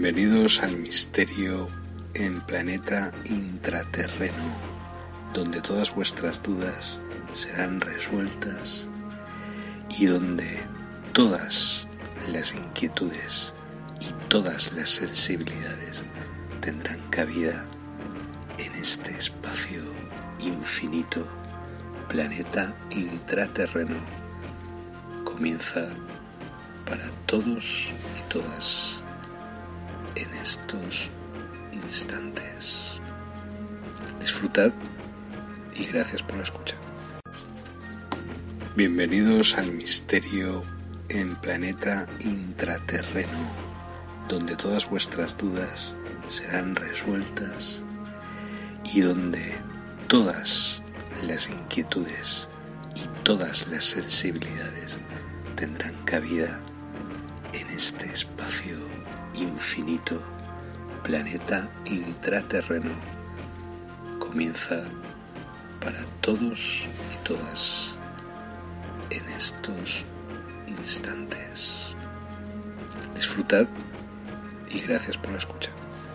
Bienvenidos al misterio en planeta intraterreno, donde todas vuestras dudas serán resueltas y donde todas las inquietudes y todas las sensibilidades tendrán cabida en este espacio infinito, planeta intraterreno. Comienza para todos y todas en estos instantes. Disfrutad y gracias por la escucha. Bienvenidos al misterio en planeta intraterreno, donde todas vuestras dudas serán resueltas y donde todas las inquietudes y todas las sensibilidades tendrán cabida en este espacio infinito, planeta intraterreno. Comienza para todos y todas en estos instantes. Disfrutad y gracias por la escucha.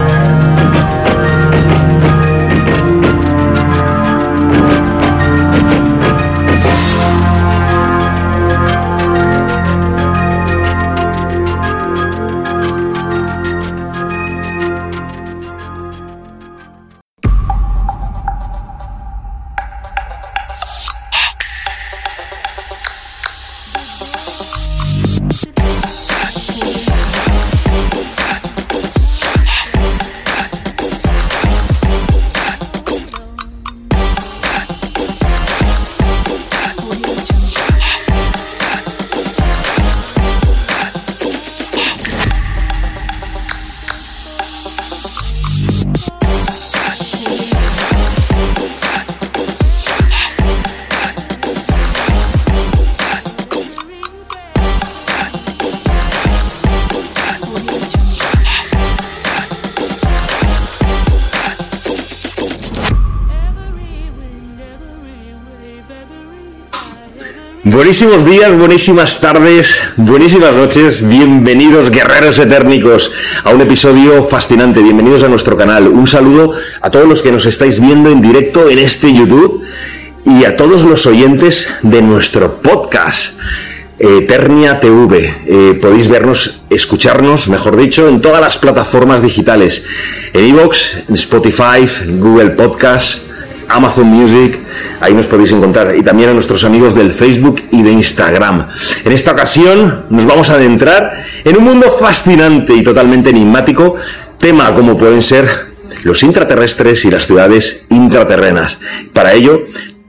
Buenísimos días, buenísimas tardes, buenísimas noches, bienvenidos guerreros etérnicos a un episodio fascinante, bienvenidos a nuestro canal. Un saludo a todos los que nos estáis viendo en directo en este YouTube y a todos los oyentes de nuestro podcast Eternia TV. Podéis vernos, escucharnos, mejor dicho, en todas las plataformas digitales, en iVoox, en Spotify, en Google Podcast, Amazon Music, ahí nos podéis encontrar, y también a nuestros amigos del Facebook y de Instagram. En esta ocasión nos vamos a adentrar en un mundo fascinante y totalmente enigmático, tema como pueden ser los intraterrestres y las ciudades intraterrenas. Para ello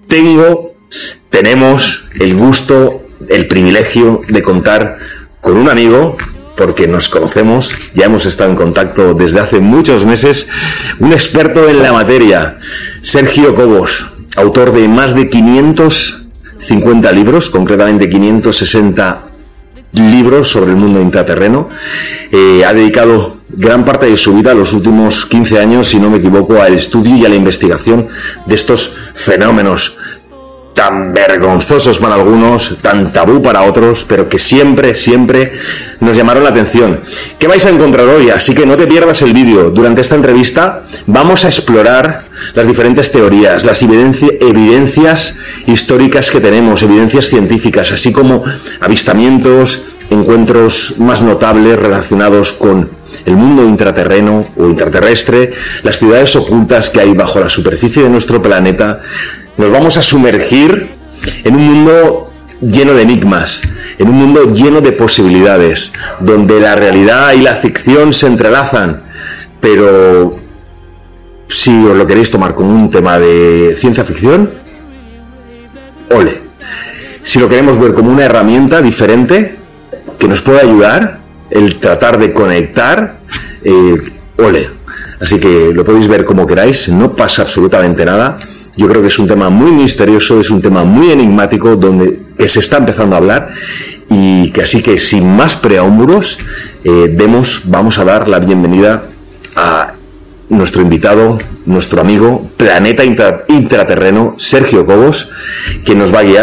tenemos el gusto, el privilegio de contar con un amigo, porque nos conocemos, ya hemos estado en contacto desde hace muchos meses, un experto en la materia, Sergio Cobos, autor de más de 550 libros, concretamente 560 libros sobre el mundo intraterreno. Ha dedicado gran parte de su vida, los últimos 15 años, si no me equivoco, al estudio y a la investigación de estos fenómenos tan vergonzosos para algunos, tan tabú para otros, pero que siempre nos llamaron la atención. ¿Qué vais a encontrar hoy? Así que no te pierdas el vídeo. Durante esta entrevista vamos a explorar las diferentes teorías, las evidencias históricas que tenemos, evidencias científicas, así como avistamientos, encuentros más notables relacionados con el mundo intraterreno o intraterrestre, las ciudades ocultas que hay bajo la superficie de nuestro planeta. Nos vamos a sumergir en un mundo lleno de enigmas, en un mundo lleno de posibilidades, donde la realidad y la ficción se entrelazan. Pero si os lo queréis tomar como un tema de ciencia ficción, ole. Si lo queremos ver como una herramienta diferente que nos puede ayudar, el tratar de conectar, ole. Así que lo podéis ver como queráis, no pasa absolutamente nada. Yo creo que es un tema muy misterioso, es un tema muy enigmático, que se está empezando a hablar, y que así que sin más preámbulos, vamos a dar la bienvenida a nuestro invitado, nuestro amigo, planeta intraterreno, Sergio Cobos, que nos va a guiar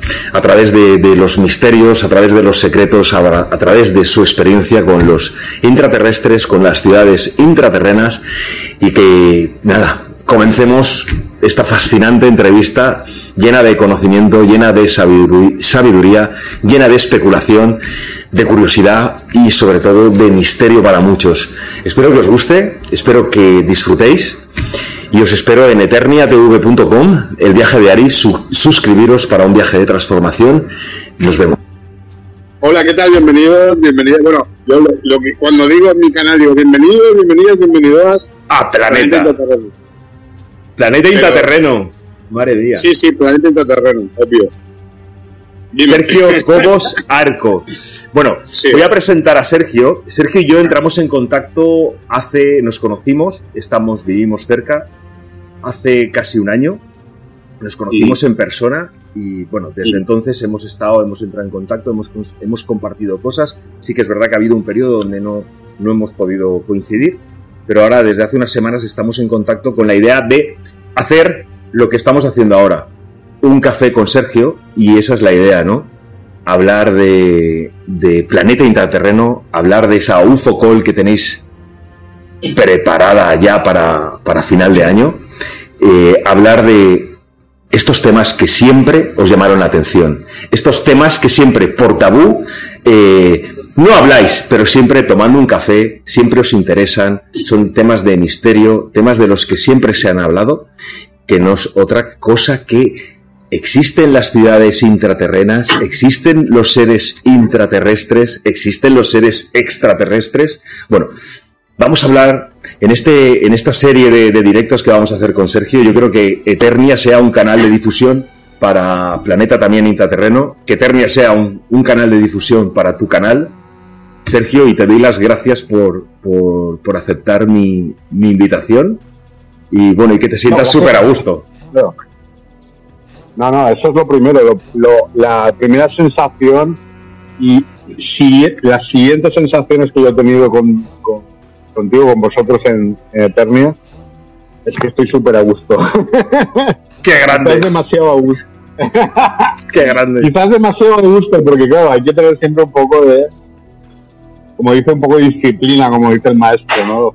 a través de los misterios, a través de los secretos, a través de su experiencia con los intraterrestres, con las ciudades intraterrenas, y que, nada, comencemos esta fascinante entrevista llena de conocimiento, llena de sabiduría, llena de especulación, de curiosidad y sobre todo de misterio para muchos. Espero que os guste, espero que disfrutéis y os espero en eterniatv.com, el viaje de Ari. Suscribiros para un viaje de transformación. Nos vemos. Hola, ¿qué tal? Bienvenidos. Bueno, yo cuando digo en mi canal digo bienvenidos a Planeta Intraterreno. Madre mía. Sí, Planeta Intraterreno, obvio. Dime. Sergio Cobos Arco. Bueno, sí. Voy a presentar a Sergio. Sergio y yo entramos en contacto nos conocimos, vivimos cerca, hace casi un año. Nos conocimos en persona y, bueno, desde entonces hemos entrado en contacto, hemos compartido cosas. Sí que es verdad que ha habido un periodo donde no hemos podido coincidir, pero ahora desde hace unas semanas estamos en contacto con la idea de hacer lo que estamos haciendo ahora, un café con Sergio, y esa es la idea, ¿no? Hablar de Planeta Intraterreno, hablar de esa UFO Call que tenéis preparada ya para final de año, hablar de estos temas que siempre os llamaron la atención, estos temas que siempre por tabú no habláis, pero siempre tomando un café, siempre os interesan, son temas de misterio, temas de los que siempre se han hablado, que no es otra cosa que existen las ciudades intraterrenas, existen los seres intraterrestres, existen los seres extraterrestres. Bueno, vamos a hablar en esta serie de directos que vamos a hacer con Sergio. Yo creo que Eternia sea un canal de difusión para Planeta también Intraterreno, que Eternia sea un canal de difusión para tu canal, Sergio, y te doy las gracias por aceptar mi invitación, y bueno, y que te sientas súper a gusto. No, eso es lo primero, la primera sensación, y las siguientes sensaciones que yo he tenido contigo, con vosotros en Eternia, es que estoy súper a gusto. ¡Qué grande! Estás demasiado a gusto. ¡Qué grande! Quizás demasiado a gusto, porque claro, hay que tener siempre un poco de, como dice, un poco de disciplina, como dice el maestro, ¿no?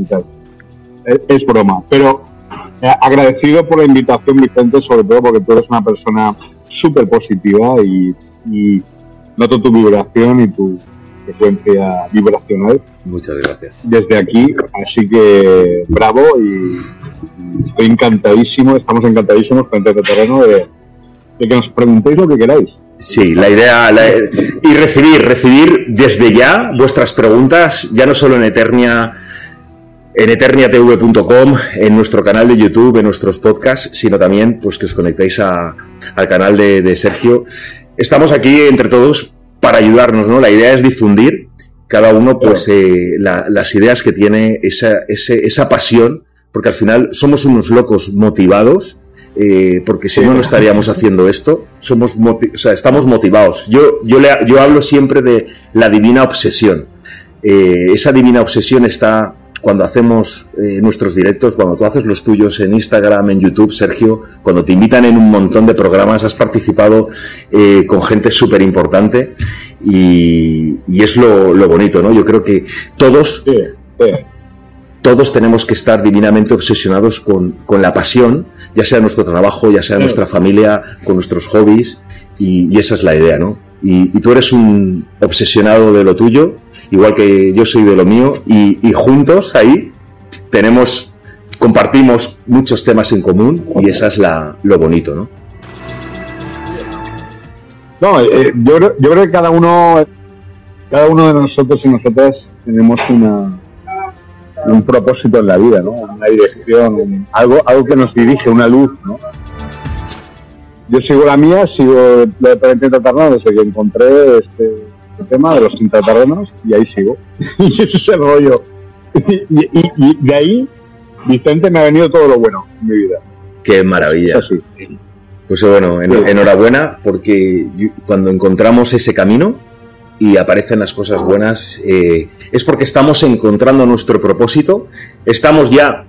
Es broma, pero agradecido por la invitación, Vicente, sobre todo porque tú eres una persona súper positiva y noto tu vibración y tu frecuencia vibracional. Muchas gracias. Desde aquí, así que bravo, y estoy encantadísimo, estamos encantadísimos con este terreno de que nos preguntéis lo que queráis. Sí, la idea y recibir desde ya vuestras preguntas, ya no solo en Eternia, en eterniatv.com, en nuestro canal de YouTube, en nuestros podcasts, sino también pues que os conectéis al canal de Sergio. Estamos aquí entre todos para ayudarnos, ¿no? La idea es difundir cada uno pues las ideas que tiene, esa pasión, porque al final somos unos locos motivados, porque si no estaríamos haciendo esto. Estamos motivados. Yo hablo siempre de la divina obsesión. Esa divina obsesión está cuando hacemos nuestros directos, cuando tú haces los tuyos en Instagram, en YouTube, Sergio, cuando te invitan en un montón de programas, has participado con gente súper importante, y es lo bonito, ¿no? Yo creo que todos tenemos que estar divinamente obsesionados con la pasión, ya sea nuestro trabajo, ya sea nuestra familia, con nuestros hobbies, y esa es la idea, ¿no? Y tú eres un obsesionado de lo tuyo, igual que yo soy de lo mío, y juntos ahí compartimos muchos temas en común, y esa es lo bonito, ¿no? No, yo creo que cada uno de nosotros y nosotras tenemos un propósito en la vida, ¿no? Una dirección, algo que nos dirige, una luz, ¿no? Yo sigo la mía, sigo la de Planeta Intraterreno desde que encontré este tema de los intraterrenos, y ahí sigo. Y ese es el rollo. Y de ahí, Vicente, me ha venido todo lo bueno en mi vida. ¡Qué maravilla! Así. Pues bueno, enhorabuena, porque cuando encontramos ese camino y aparecen las cosas buenas, es porque estamos encontrando nuestro propósito, estamos ya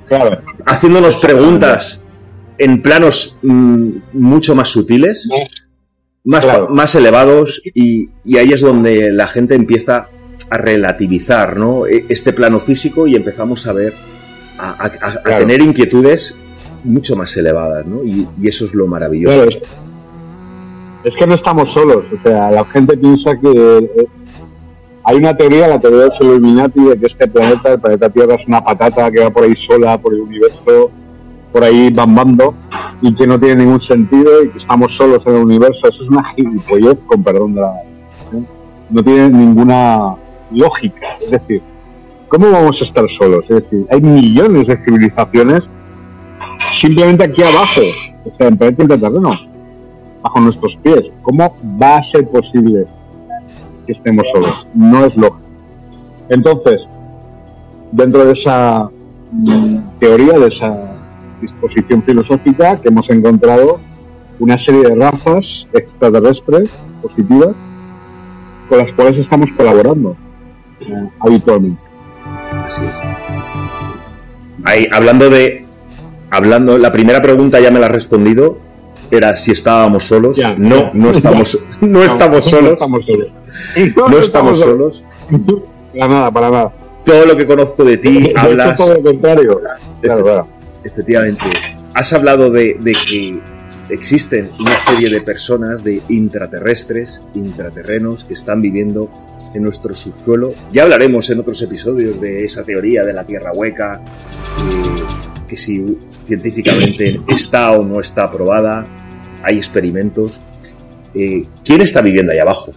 haciéndonos preguntas en planos mucho más sutiles, más elevados, y ahí es donde la gente empieza a relativizar, ¿no?, este plano físico, y empezamos a ver, a tener inquietudes mucho más elevadas, ¿no? Y eso es lo maravilloso. Claro, es que no estamos solos. O sea, la gente piensa que hay una teoría, la teoría de los Illuminati, de que este planeta, el planeta Tierra, es una patata que va por ahí sola, por el universo, por ahí bambando, y que no tiene ningún sentido, y que estamos solos en el universo. Eso es una gilipollez, con perdón de la... No tiene ninguna lógica. Es decir, ¿cómo vamos a estar solos? Es decir, hay millones de civilizaciones simplemente aquí abajo, o sea, en planeta intraterreno, bajo nuestros pies. ¿Cómo va a ser posible que estemos solos? No es lógico. Entonces, dentro de esa teoría, de esa disposición filosófica, que hemos encontrado una serie de razas extraterrestres positivas con las cuales estamos colaborando habitualmente. Así es. Ahí, la primera pregunta ya me la has respondido. Era si estábamos solos. No estamos solos. No estamos solos. Para nada. Todo lo que conozco de ti, hablas... Todo lo contrario. Claro. Efectivamente. Has hablado de que existen una serie de personas, de intraterrestres, intraterrenos, que están viviendo en nuestro subsuelo. Ya hablaremos en otros episodios de esa teoría de la Tierra hueca, que si científicamente está o no está aprobada. Hay experimentos. ¿Quién está viviendo ahí abajo?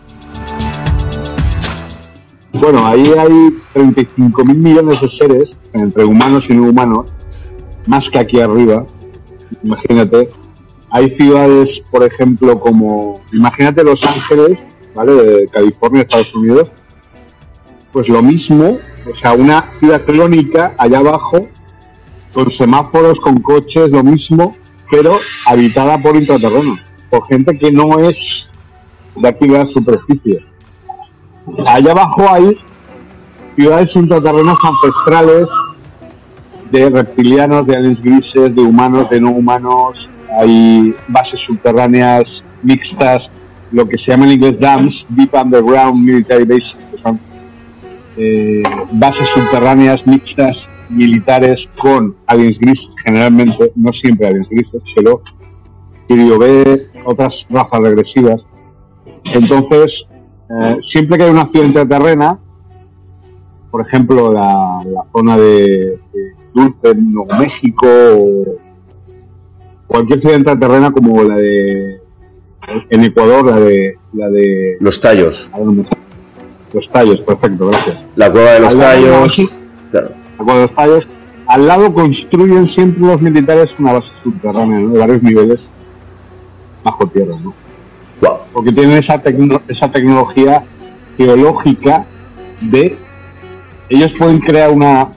Bueno, ahí hay 35.000 millones de seres, entre humanos y no humanos, más que aquí arriba. Imagínate. Hay ciudades, por ejemplo, como... Imagínate Los Ángeles, ¿vale?, de California, Estados Unidos. Pues lo mismo, o sea, una ciudad clónica allá abajo, con semáforos, con coches, lo mismo, pero habitada por intraterrenos, por gente que no es de aquí de la superficie. Allá abajo hay ciudades intraterrenos ancestrales, de reptilianos, de aliens grises, de humanos, de no humanos. Hay bases subterráneas mixtas, lo que se llama en inglés DUMBs, Deep Underground Military Bases, que son bases subterráneas mixtas militares con aliens grises, generalmente, no siempre aliens grises, pero Kirio B, otras razas regresivas. Entonces, siempre que hay una ciudad intraterrena, por ejemplo, la zona de Dulce, Nuevo México, o cualquier ciudad intraterrena como la de en Ecuador, la de Los Tallos. Los Tallos, perfecto, gracias. La cueva de los Tallos. Claro. La cueva de los Tallos. Al lado construyen siempre los militares una base subterránea, ¿no?, de varios niveles bajo tierra, ¿no? Wow. Porque tienen esa tecnología geológica de... Ellos pueden crear una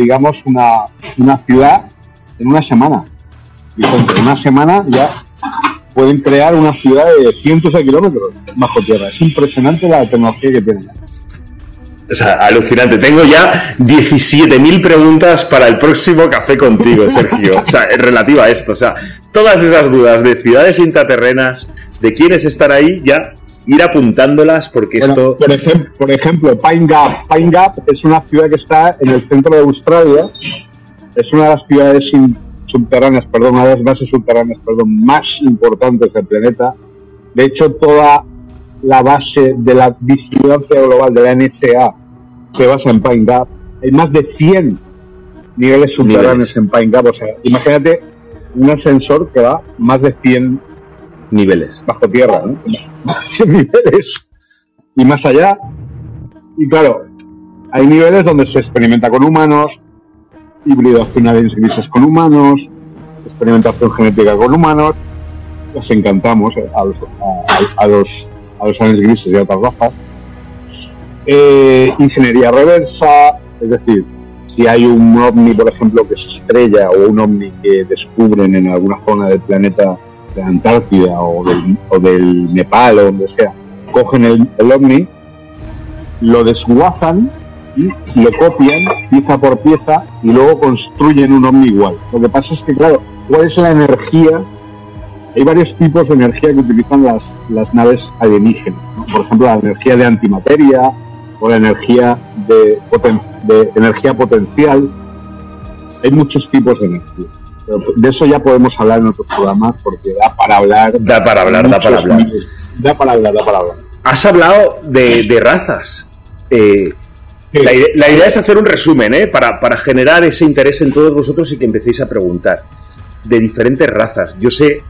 ciudad en una semana. Y en una semana ya pueden crear una ciudad de cientos de kilómetros bajo tierra. Es impresionante la tecnología que tienen. O sea, alucinante. Tengo ya 17.000 preguntas para el próximo café contigo, Sergio. O sea, relativa a esto. O sea, todas esas dudas de ciudades intraterrenas, de quiénes están ahí, ya ir apuntándolas, porque esto... Por ejemplo, Pine Gap. Pine Gap es una ciudad que está en el centro de Australia. Es una de las ciudades subterráneas, una de las bases subterráneas, más importantes del planeta. De hecho, toda la base de la vigilancia global de la NSA se basa en Pine Gap. Hay más de 100 niveles subterráneos en Pine Gap. O sea, imagínate un ascensor que va más de 100 niveles bajo tierra, ¿no? 100 niveles y más allá. Y claro, hay niveles donde se experimenta con humanos, hibridación aliens grises con humanos, experimentación genética con humanos. Les encantamos a los aliens grises y a otras razas. Ingeniería reversa, es decir, si hay un ovni, por ejemplo, que se estrella, o un ovni que descubren en alguna zona del planeta, de la Antártida o del Nepal o donde sea, cogen el ovni, lo desguazan y lo copian pieza por pieza y luego construyen un ovni igual. Lo que pasa es que, claro, ¿cuál es la energía hay varios tipos de energía que utilizan las naves alienígenas, ¿no? Por ejemplo, la energía de antimateria o la energía de energía potencial. Hay muchos tipos de energía. Pero de eso ya podemos hablar en otros programas porque da para hablar. Da para hablar. Has hablado de razas. Sí. La idea es hacer un resumen, para generar ese interés en todos vosotros y que empecéis a preguntar. De diferentes razas. Yo sé,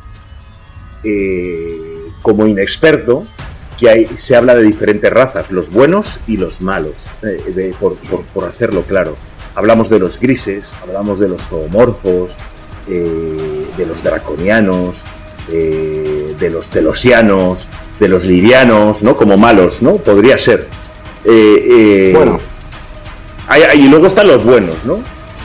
como inexperto, que se habla de diferentes razas, los buenos y los malos, por hacerlo claro. Hablamos de los grises, hablamos de los zoomorfos, de los draconianos, de los telosianos, de los lirianos, ¿no? Como malos, ¿no? Podría ser. Bueno. Y luego están los buenos, ¿no?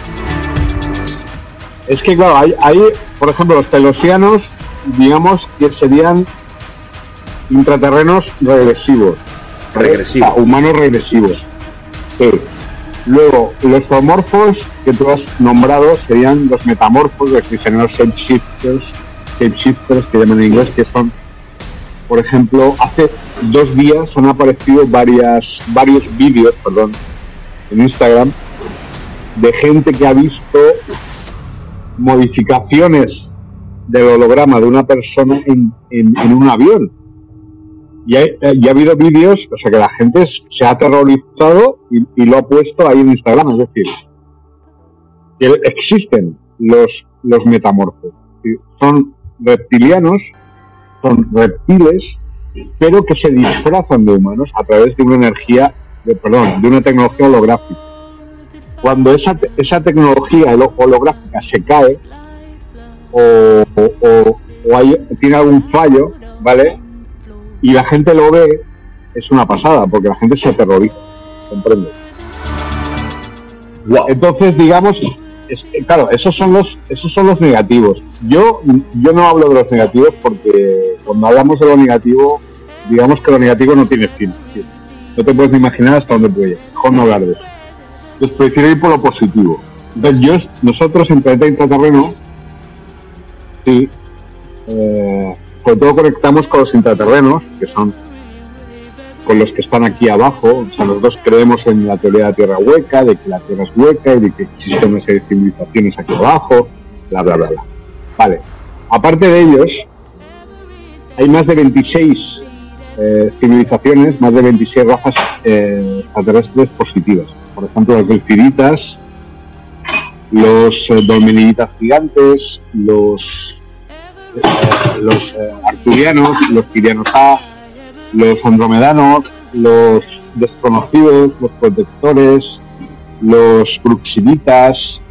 Es que, claro, hay, por ejemplo, los telosianos, digamos que serían intraterrenos regresivos. Regresivos. Humanos regresivos. Sí. Luego, los zoomorfos que tú has nombrado serían los metamorfos, los que serían los shapeshifters, que llaman en inglés, que son, por ejemplo, hace 2 días han aparecido varios vídeos, en Instagram, de gente que ha visto modificaciones del holograma de una persona en un avión. Y ha habido vídeos, o sea que la gente se ha aterrorizado y lo ha puesto ahí en Instagram. Es decir, que existen los metamorfos. Son reptilianos, son reptiles, pero que se disfrazan de humanos a través de una energía, de una tecnología holográfica. Cuando esa tecnología holográfica se cae o tiene algún fallo, ¿vale? Y la gente lo ve, es una pasada, porque la gente se aterroriza, ¿comprendes? Wow. Entonces, digamos, claro, esos son los negativos. Yo no hablo de los negativos porque cuando hablamos de lo negativo, digamos que lo negativo no tiene fin. No te puedes imaginar hasta dónde puede ir. Mejor no hablar de eso. Entonces prefiero ir por lo positivo. Entonces nosotros en Planeta Intraterreno, sí, sobre todo conectamos con los intraterrenos, que son con los que están aquí abajo. O sea, nosotros creemos en la teoría de la Tierra hueca, de que la Tierra es hueca y de que existen una serie de civilizaciones aquí abajo, bla, bla, bla, bla. Vale. Aparte de ellos, hay más de 26 civilizaciones, más de 26 razas extraterrestres positivas. Por ejemplo, los delfinitas, los dolmenitas gigantes, los arturianos, los tirianos A, los andromedanos, los desconocidos, los protectores, los bruxinitas,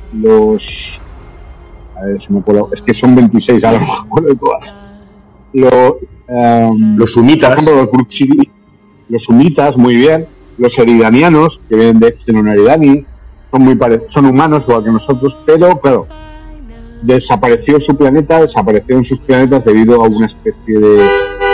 es que son 26, ahora no me acuerdo de todas. Los sumitas. Por ejemplo, los sumitas, muy bien. Los eridanianos, que vienen de Exenon Eridani, son humanos igual que nosotros, pero claro, desaparecieron sus planetas debido a una especie de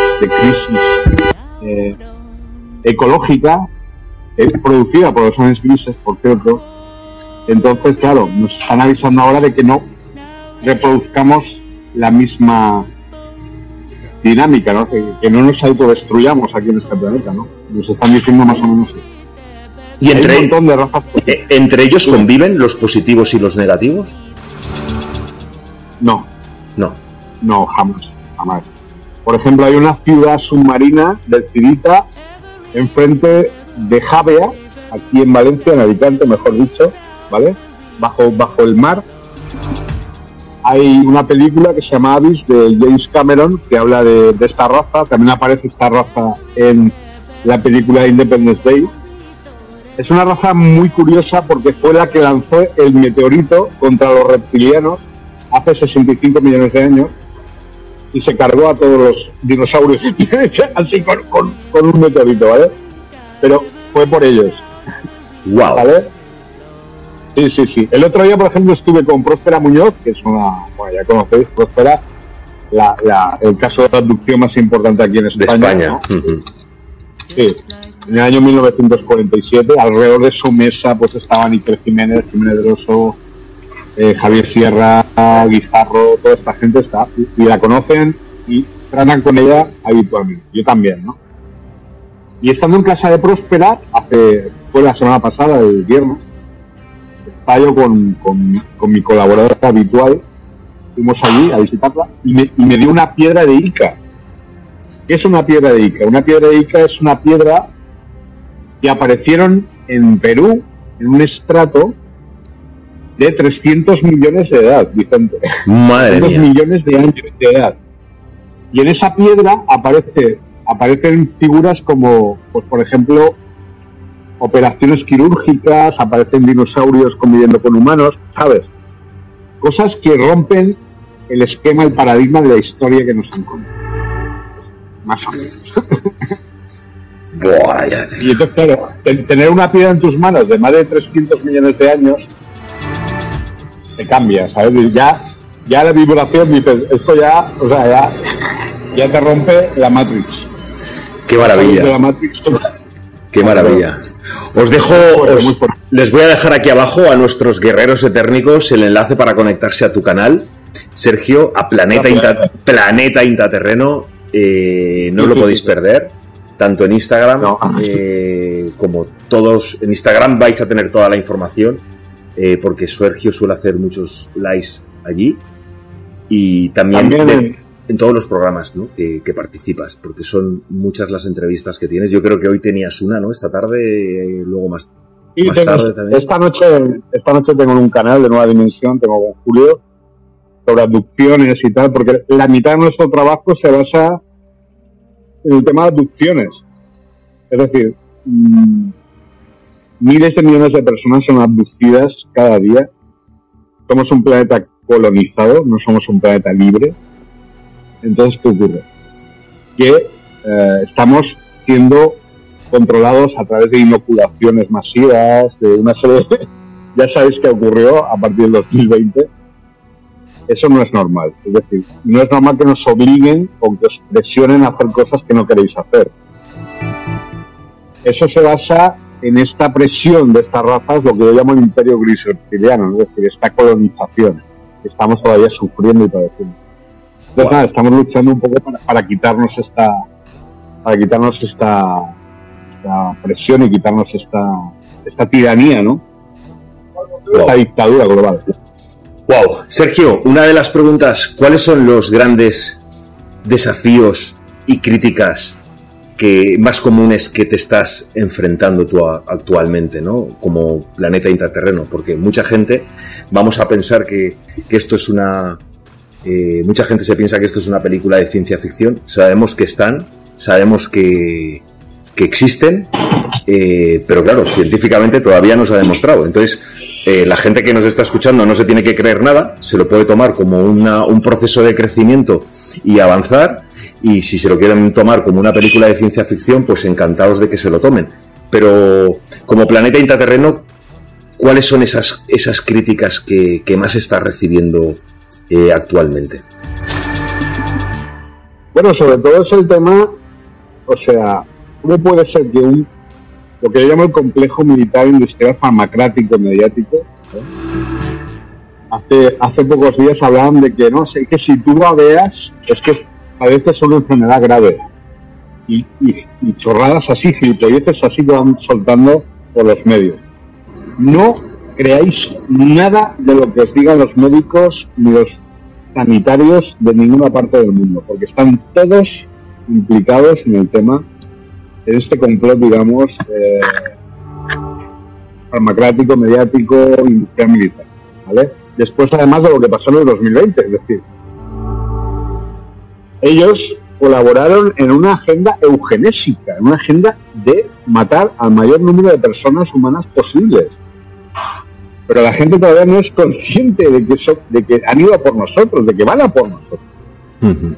crisis ecológica producida por los hombres grises, por cierto. Entonces, claro, nos están avisando ahora de que no reproduzcamos la misma dinámica, ¿no? Que no nos autodestruyamos aquí en este planeta, ¿no? Nos están diciendo más o menos eso. ¿Y hay un montón de razas? ¿Entre ellos conviven los positivos y los negativos? No, jamás. Por ejemplo, hay una ciudad submarina del Cirita enfrente de Javea, aquí en Valencia, en Alicante, mejor dicho, ¿vale? Bajo el mar. Hay una película que se llama Abyss de James Cameron que habla de esta raza. También aparece esta raza en la película Independence Day. Es una raza muy curiosa porque fue la que lanzó el meteorito contra los reptilianos hace 65 millones de años y se cargó a todos los dinosaurios así con un meteorito, ¿vale? Pero fue por ellos. Wow. ¿Vale? Sí. El otro día, por ejemplo, estuve con Próspera Muñoz, que es una... Bueno, ya conocéis, Próspera, el caso de abducción más importante aquí en España. De España. ¿no? Sí. En el año 1947, alrededor de su mesa, pues estaban Iker Jiménez Grosso, Javier Sierra, Guijarro, toda esta gente está. Y la conocen y tratan con ella habitualmente. Yo también, ¿no? Y estando en casa de Próspera, fue la semana pasada, el viernes, estaba yo con mi colaboradora habitual, fuimos allí a visitarla y me dio una piedra de Ica. ¿Qué es una piedra de Ica? Una piedra de Ica es una piedra que aparecieron en Perú en un estrato de 300 millones de edad, Vicente. Madre mía. 300 millones de años de edad. Y en esa piedra aparecen figuras como, pues por ejemplo, operaciones quirúrgicas, aparecen dinosaurios conviviendo con humanos, ¿sabes? Cosas que rompen el esquema, el paradigma de la historia que nos han contado. Más o menos. Buah, ya. Y entonces, claro, tener una piedra en tus manos de más de 300 millones de años te cambia, ¿sabes? Ya la vibración, dices, esto ya, o sea, ya te rompe la Matrix. Qué maravilla. La Matrix, qué maravilla. Os dejo, les voy a dejar aquí abajo a nuestros guerreros etérnicos el enlace para conectarse a tu canal, Sergio, a Planeta Intraterreno. No lo podéis perder, tanto en Instagram como todos. En Instagram vais a tener toda la información, porque Sergio suele hacer muchos lives allí y también en todos los programas, ¿no? que participas, porque son muchas las entrevistas que tienes. Yo creo que hoy tenías una, ¿no? Esta tarde, luego más tarde también. Esta noche tengo un canal de Nueva Dimensión, tengo con Julio, sobre abducciones y tal, porque la mitad de nuestro trabajo se basa en el tema de abducciones. Es decir, miles de millones de personas son abducidas cada día. Somos un planeta colonizado, no somos un planeta libre. Entonces, ¿qué ocurre? Que estamos siendo controlados a través de inoculaciones masivas, de una serie de... Ya sabéis qué ocurrió a partir del 2020. Eso no es normal. Es decir, no es normal que nos obliguen o que os presionen a hacer cosas que no queréis hacer. Eso se basa en esta presión de estas razas, lo que yo llamo el imperio gris reptiliano, es decir, esta colonización que estamos todavía sufriendo y padeciendo. Entonces, nada, estamos luchando un poco para quitarnos esta presión y quitarnos esta tiranía, ¿no? Esta dictadura global. Wow, Sergio, una de las preguntas, ¿cuáles son los grandes desafíos y críticas más comunes que te estás enfrentando tú actualmente, ¿no? Como Planeta Intraterreno, porque mucha gente vamos a pensar que esto es mucha gente se piensa que esto es una película de ciencia ficción. Sabemos que sabemos que existen, pero claro, científicamente todavía no se ha demostrado. Entonces, la gente que nos está escuchando no se tiene que creer nada, se lo puede tomar como un proceso de crecimiento y avanzar, y si se lo quieren tomar como una película de ciencia ficción, pues encantados de que se lo tomen. Pero como Planeta Intraterreno, ¿cuáles son esas críticas que más estás recibiendo actualmente? Bueno, sobre todo es el tema, o sea, ¿cómo puede ser que lo que yo llamo el complejo militar industrial farmacrático mediático, hace pocos días hablaban de que no sé, que si tú babeas es que a veces es una enfermedad grave y chorradas así, gilipolleces así que van soltando por los medios. No creáis nada de lo que os digan los médicos ni los sanitarios de ninguna parte del mundo, porque están todos implicados en el tema, en este complot, digamos, farmacrático, mediático, industrial, militar, ¿vale? Después, además, de lo que pasó en el 2020, es decir, ellos colaboraron en una agenda eugenésica, en una agenda de matar al mayor número de personas humanas posibles. Pero la gente todavía no es consciente de que han ido a por nosotros, de que van a por nosotros. Uh-huh.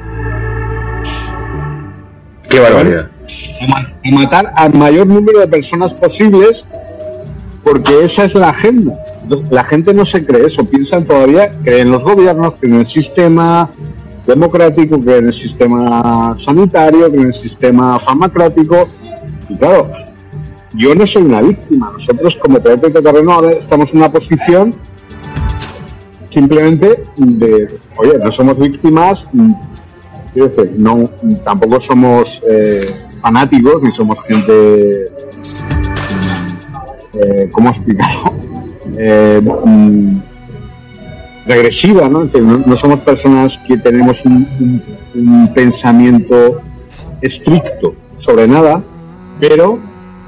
¡Qué barbaridad! A matar al mayor número de personas posibles, porque esa es la agenda. Entonces, la gente no se cree eso, piensan todavía, creen en los gobiernos, creen en el sistema democrático, creen en el sistema sanitario, creen en el sistema farmacrático. Y claro, yo no soy una víctima. Nosotros, como Planeta Intraterreno, ahora estamos en una posición simplemente de, oye, no somos víctimas, Quiero decir, no, tampoco somos fanáticos ni somos gente, ¿cómo explicarlo? Regresiva, ¿no? No somos personas que tenemos un pensamiento estricto sobre nada, pero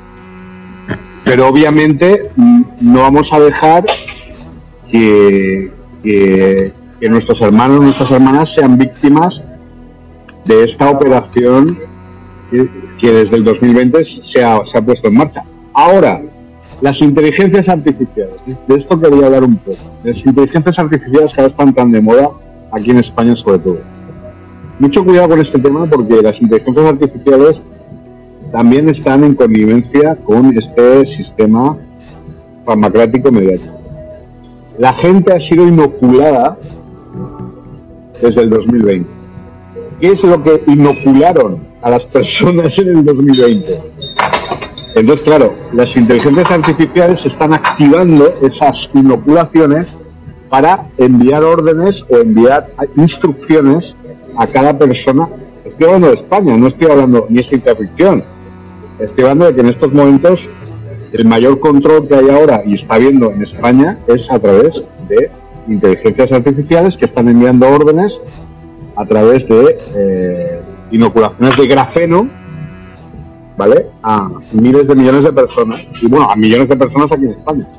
obviamente no vamos a dejar que nuestros hermanos, nuestras hermanas sean víctimas de esta operación que desde el 2020 se ha puesto en marcha. Ahora, las inteligencias artificiales, de esto quería hablar un poco. Las inteligencias artificiales que ahora están tan de moda, aquí en España sobre todo. Mucho cuidado con este tema porque las inteligencias artificiales también están en connivencia con este sistema farmacéutico mediático. La gente ha sido inoculada desde el 2020. ¿Qué es lo que inocularon a las personas en el 2020? Entonces, claro, las inteligencias artificiales están activando esas inoculaciones para enviar órdenes o enviar instrucciones a cada persona. Estoy hablando de España, no estoy hablando ni de ciencia ficción. Estoy hablando de que en estos momentos el mayor control que hay ahora y está habiendo en España es a través de inteligencias artificiales que están enviando órdenes a través de inoculaciones de grafeno, ¿vale? A miles de millones de personas. Y bueno, a millones de personas aquí en España.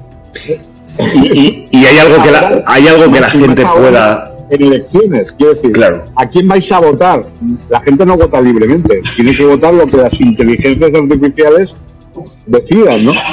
Y hay algo que la gente pueda... En elecciones, quiero decir, claro. ¿A quién vais a votar? La gente no vota libremente. Tiene que votar lo que las inteligencias artificiales decidan, ¿no?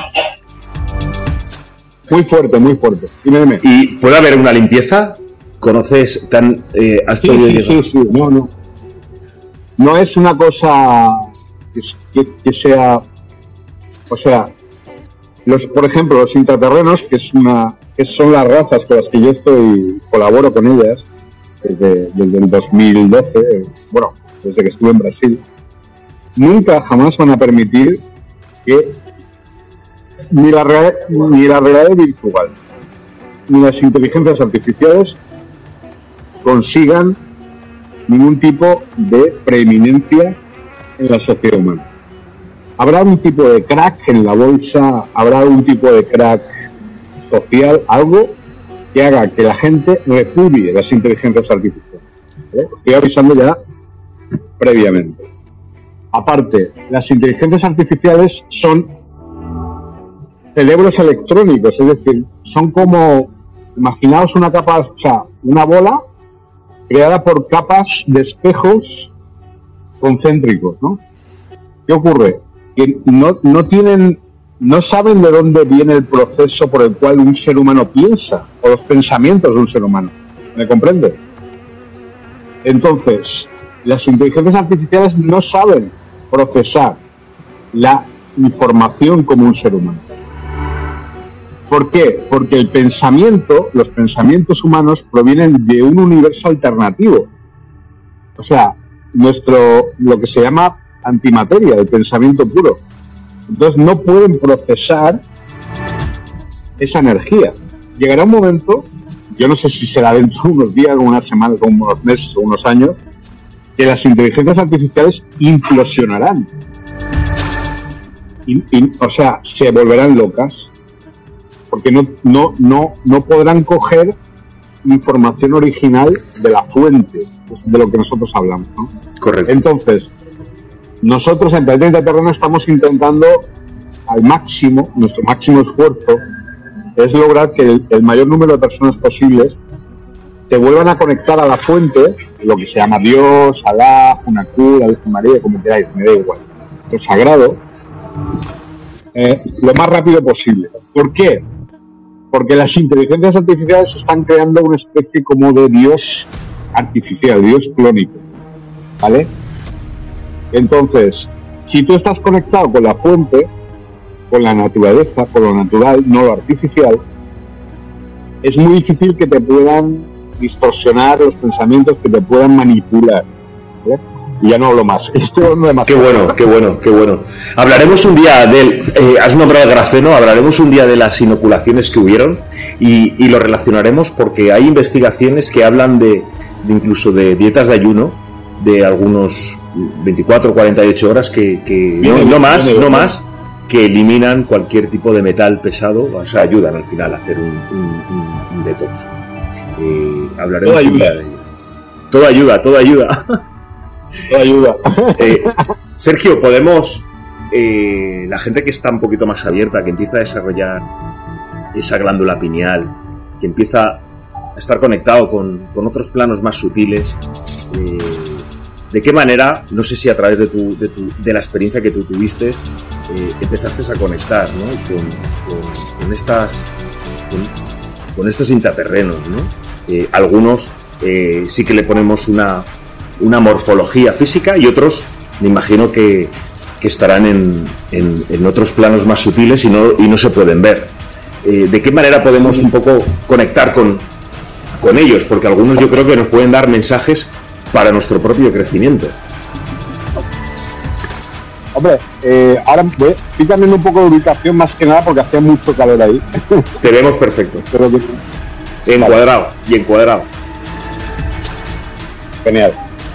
Muy fuerte, muy fuerte. Dime. ¿Y puede haber una limpieza? ¿Conoces tan... has podido llegar? Sí. No es una cosa que sea... O sea, por ejemplo, los intraterrenos, que son las razas con las que yo colaboro con ellas desde el 2012, bueno, desde que estuve en Brasil, nunca jamás van a permitir que ni la realidad virtual ni las inteligencias artificiales consigan ningún tipo de preeminencia en la sociedad humana. Habrá un tipo de crack en la bolsa, habrá un tipo de crack social, algo que haga que la gente repudie las inteligencias artificiales. Estoy avisando ya previamente. Aparte, las inteligencias artificiales son cerebros electrónicos, es decir, son como, imaginaos una capa, o sea, una bola creada por capas de espejos concéntricos, ¿no? ¿Qué ocurre? Que no saben de dónde viene el proceso por el cual un ser humano piensa, o los pensamientos de un ser humano. ¿Me comprende? Entonces, las inteligencias artificiales no saben procesar la información como un ser humano. ¿Por qué? Porque los pensamientos humanos provienen de un universo alternativo. O sea, lo que se llama antimateria, el pensamiento puro. Entonces no pueden procesar esa energía. Llegará un momento, yo no sé si será dentro de unos días, unas semanas, unos meses o unos años, que las inteligencias artificiales implosionarán. O sea, se volverán locas, porque no podrán coger información original de la fuente de lo que nosotros hablamos, ¿no? Correcto. Entonces, nosotros en Planeta Terreno estamos intentando al máximo, nuestro máximo esfuerzo es lograr que el mayor número de personas posibles se vuelvan a conectar a la fuente, lo que se llama Dios, Alá, Hunacú, la Virgen María, como queráis, me da igual, lo sagrado, lo más rápido posible. ¿Por qué? Porque las inteligencias artificiales están creando una especie como de Dios artificial, Dios clónico, ¿vale? Entonces, si tú estás conectado con la fuente, con la naturaleza, con lo natural, no lo artificial, es muy difícil que te puedan distorsionar los pensamientos, que te puedan manipular, ¿vale? Y ya no hablo más. Esto no es más. Qué bueno. Hablaremos un día has nombrado el grafeno, hablaremos un día de las inoculaciones que hubieron y lo relacionaremos porque hay investigaciones que hablan de incluso de dietas de ayuno de algunos 24 o 48 horas no más, que eliminan cualquier tipo de metal pesado, o sea, ayudan al final a hacer un detox. Hablaremos de ello. Todo ayuda. Todo ayuda. Sergio, podemos, la gente que está un poquito más abierta, que empieza a desarrollar esa glándula pineal, que empieza a estar conectado con otros planos más sutiles, ¿de qué manera, no sé si a través de la experiencia que tú tuviste, empezaste a conectar, ¿no? con estos intraterrenos, ¿no? Algunos sí que le ponemos una morfología física y otros me imagino que estarán en otros planos más sutiles y no se pueden ver. ¿De qué manera podemos un poco conectar con ellos? Porque algunos yo creo que nos pueden dar mensajes para nuestro propio crecimiento. Hombre, ahora estoy cambiando un poco de ubicación más que nada porque hacía mucho calor ahí. Te vemos perfecto. Pero que... Encuadrado. Genial.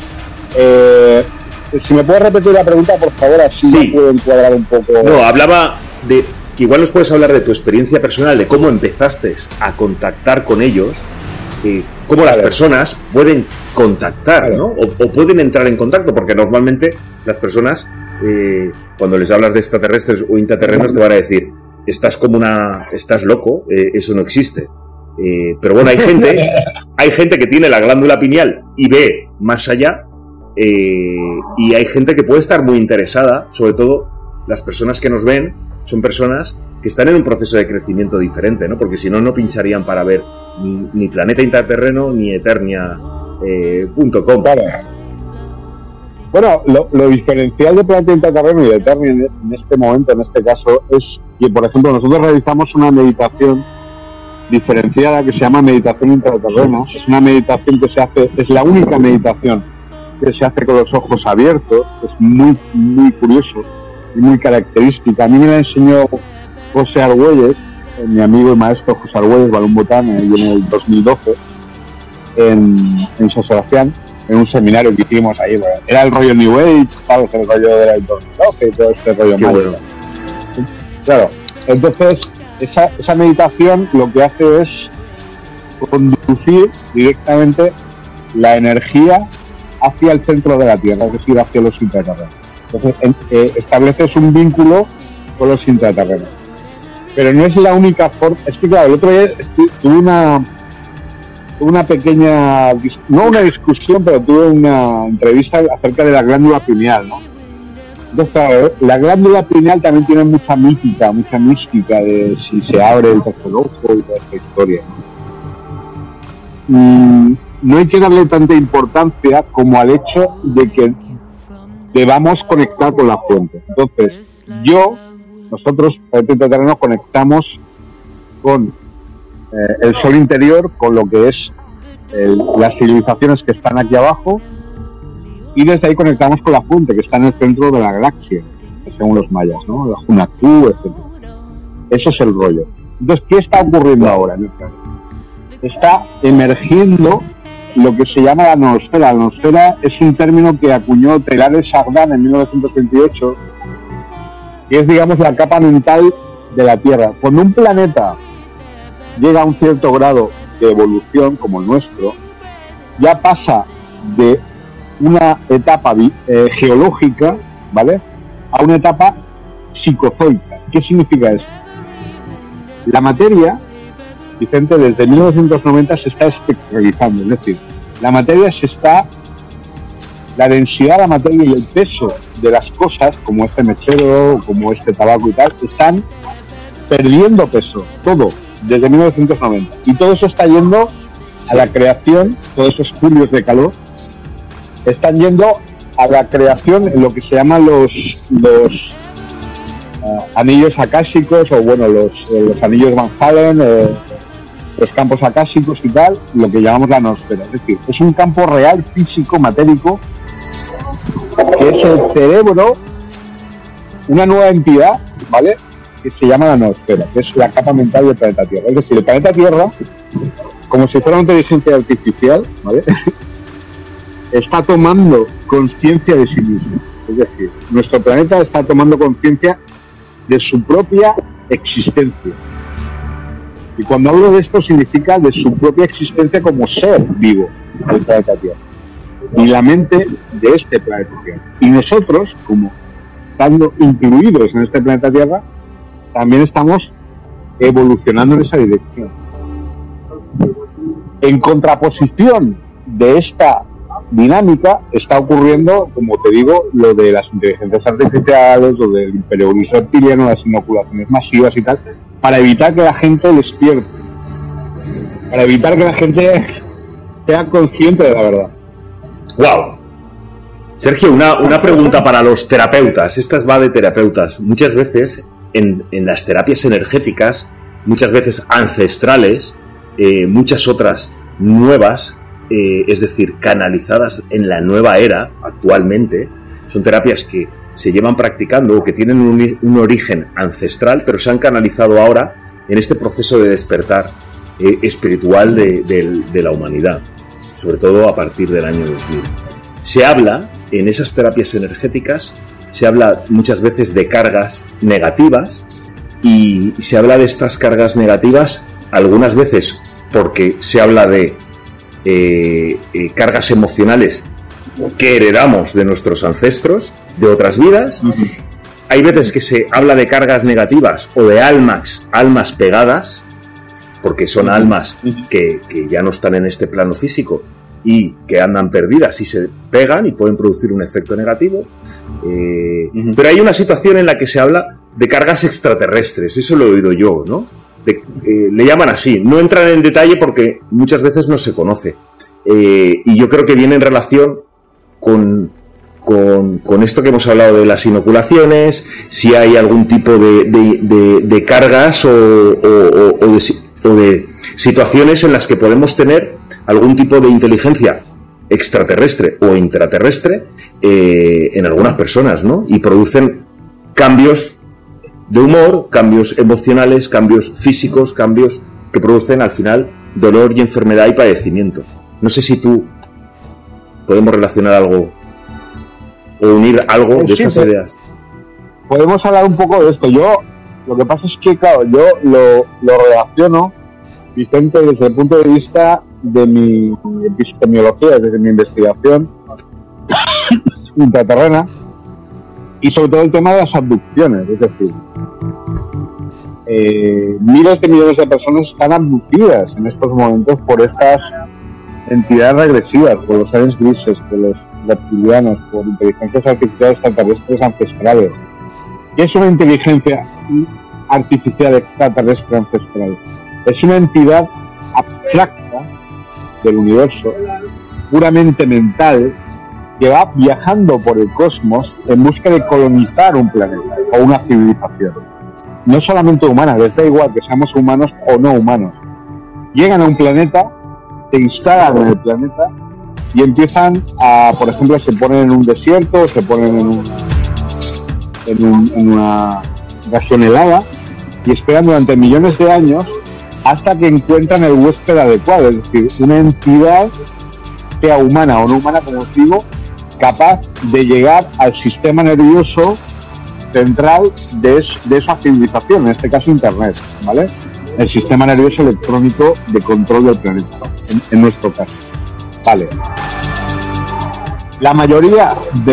Si me puedes repetir la pregunta, por favor, así sí. Me puedo encuadrar un poco. No, hablaba de que igual nos puedes hablar de tu experiencia personal, de cómo empezaste a contactar con ellos, cómo las personas pueden contactar, ¿no? O pueden entrar en contacto, porque normalmente las personas, cuando les hablas de extraterrestres o intraterrenos, te van a decir, estás loco, eso no existe. Pero bueno, hay gente que tiene la glándula pineal y ve más allá, y hay gente que puede estar muy interesada, sobre todo las personas que nos ven son personas que están en un proceso de crecimiento diferente, ¿no? Porque si no pincharían para ver ni Planeta Intraterreno ni Eternia.com. Claro. Bueno, lo diferencial de Planeta Intraterreno y de Eternia en este momento, en este caso, es que, por ejemplo, nosotros realizamos una meditación diferenciada que se llama meditación intraterreno. Es una meditación que se hace, es la única meditación que se hace con los ojos abiertos. Es muy, muy curioso y muy característica. A mí me la enseñó José Argüelles, mi amigo y maestro José Argüelles, Balón Botán, en el 2012 en San Sebastián, en un seminario que hicimos ahí. Bueno, era el rollo New Age, ¿sabes? El rollo del 2012 y todo este rollo mágico. Bueno. Claro, entonces esa meditación lo que hace es conducir directamente la energía hacia el centro de la Tierra, es decir, hacia los intraterrenos. Entonces estableces un vínculo con los intraterrenos. Pero no es la única forma. Es que claro, el otro día tuve una pequeña, no una discusión, pero tuve una entrevista acerca de la glándula pineal, ¿no? Entonces, claro, la glándula pineal también tiene mucha mística de si se abre el tercer ojo y toda esta historia, ¿no? No hay que darle tanta importancia como al hecho de que debamos conectar con la fuente. Entonces, nosotros, en este terreno, conectamos con el sol interior, con lo que es las civilizaciones que están aquí abajo, y desde ahí conectamos con la fuente, que está en el centro de la galaxia, según los mayas, ¿no? La Hunahpu, etc. Eso es el rollo. Entonces, ¿qué está ocurriendo ahora? Está emergiendo lo que se llama la noosfera. La noosfera es un término que acuñó Teilhard de Chardin en 1928, que es, digamos, la capa mental de la Tierra. Cuando un planeta llega a un cierto grado de evolución, como el nuestro, ya pasa de una etapa geológica, ¿vale?, a una etapa psicozoica. ¿Qué significa esto? La materia, Vicente, desde 1990 se está espectralizando, es decir, la densidad de la materia y el peso de las cosas, como este mechero, como este tabaco y tal, están perdiendo peso, todo, desde 1990. Y todo eso está yendo a la creación, todos esos julios de calor, están yendo a la creación en lo que se llaman los anillos akáshicos, o bueno, los anillos Van Halen, los campos akáshicos y tal, lo que llamamos la noosfera. Es decir, es un campo real, físico, matérico, que es el cerebro, una nueva entidad, ¿vale?, que se llama la noosfera, que es la capa mental del planeta Tierra. Es decir, el planeta Tierra, como si fuera una inteligencia artificial, ¿vale?, está tomando conciencia de sí mismo. Es decir, nuestro planeta está tomando conciencia de su propia existencia. Y cuando hablo de esto significa de su propia existencia como ser vivo del planeta Tierra. Y la mente de este planeta Tierra. Y nosotros, como estando incluidos en este planeta Tierra, también estamos evolucionando en esa dirección. En contraposición de esta dinámica está ocurriendo, como te digo, lo de las inteligencias artificiales, lo del imperio reptiliano, las inoculaciones masivas y tal, para evitar que la gente despierte, para evitar que la gente sea consciente de la verdad. ¡Wow! Sergio, una pregunta para los terapeutas. Esta va de terapeutas. Muchas veces en las terapias energéticas, muchas veces ancestrales, muchas otras nuevas, es decir, canalizadas en la nueva era actualmente, son terapias que se llevan practicando o que tienen un origen ancestral, pero se han canalizado ahora en este proceso de despertar espiritual de la humanidad, sobre todo a partir del año 2000. Se habla, en esas terapias energéticas, se habla muchas veces de cargas negativas, y se habla de estas cargas negativas algunas veces porque se habla de cargas emocionales que heredamos de nuestros ancestros, de otras vidas. Hay veces que se habla de cargas negativas o de almas pegadas, porque son almas que ya no están en este plano físico y que andan perdidas y se pegan y pueden producir un efecto negativo. Pero hay una situación en la que se habla de cargas extraterrestres, eso lo he oído yo, ¿no? Le llaman así, no entran en detalle porque muchas veces no se conoce, y yo creo que viene en relación con esto que hemos hablado de las inoculaciones, si hay algún tipo de cargas o de situaciones en las que podemos tener algún tipo de inteligencia extraterrestre o intraterrestre en algunas personas, ¿no? Y producen cambios de humor, cambios emocionales, cambios físicos, cambios que producen al final dolor y enfermedad y padecimiento. No sé si tú podemos relacionar algo o unir algo de estas ideas. Podemos hablar un poco de esto. Lo que pasa es que, claro, yo lo relaciono, Vicente, desde el punto de vista de mi epistemología, desde mi investigación intraterrena, y sobre todo el tema de las abducciones. Es decir, miles de millones de personas están abducidas en estos momentos por estas entidades regresivas, por los aliens grises, por los reptilianos, por inteligencias artificiales extraterrestres ancestrales. ¿Qué es una inteligencia artificial extraterrestre ancestral? Es una entidad abstracta del universo, puramente mental, que va viajando por el cosmos en busca de colonizar un planeta o una civilización. No solamente humana, les da igual que seamos humanos o no humanos. Llegan a un planeta, se instalan en el planeta y empiezan a, por ejemplo, se ponen en un desierto, se ponen en una región helada y esperan durante millones de años hasta que encuentran el huésped adecuado, es decir, una entidad, sea humana o no humana, como os digo, capaz de llegar al sistema nervioso central de esa civilización, en este caso Internet, ¿vale? El sistema nervioso electrónico de control del planeta, en nuestro caso. Vale. La mayoría